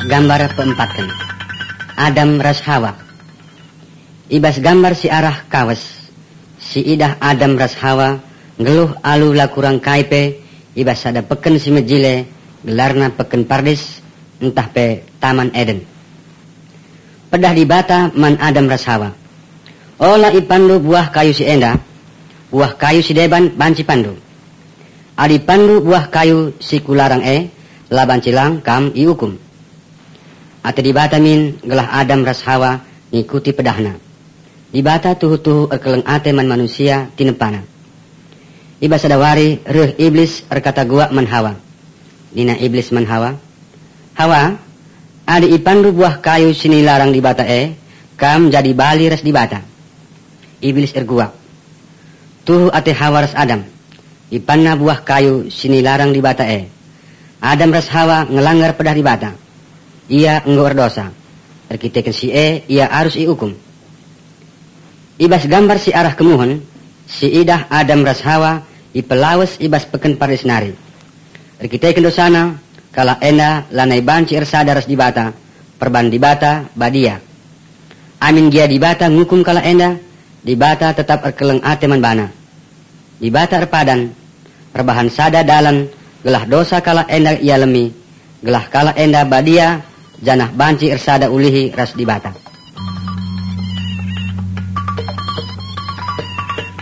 Gambar peempatkan Adam ras Hawa. Ibas gambar si arah kawas si idah Adam ras Hawa ngeluh alu la kurang kaipe. Ibas ada peken si mejile gelarna peken pardis entah pe taman Eden. Pedah di bata man Adam ras Hawa. Ola ipandu buah kayu si enda, buah kayu si deban banci pandu. Adi pandu buah kayu si kularang la banci lang kam iukum. Ate di bata min gelah Adam ras Hawa ngikuti pedahna. Di bata tuhu-tuhu erkeleng ate man manusia tinepana. Ibas sadawari reuh iblis erkata gua man Hawa. Dina iblis man Hawa. Hawa, adi ipandu buah kayu sini larang di bata kam jadi bali ras di bata. Iblis ergua. Tuhu ate Hawa ras Adam. Ipanna buah kayu sini larang di bata Adam ras Hawa ngelanggar pedah di bata. Ia enggo erdosa. Erkiteken si ia harus iukum. Ibas gambar si arah kemuhun, si idah Adam ras Hawa ipelawes ibas peken paris nari. Erkiteken dosana kala enda lanai banci ersada ras di bata, perban di bata badia. Amin gia di bata ngukum kala enda, di bata tetap erkeleng ate man bana. Di bata erpadan, perbahan sada dalan, gelah dosa kala enda ia lemi, gelah kala enda badia, janah banci ersada ulihi ras di bata.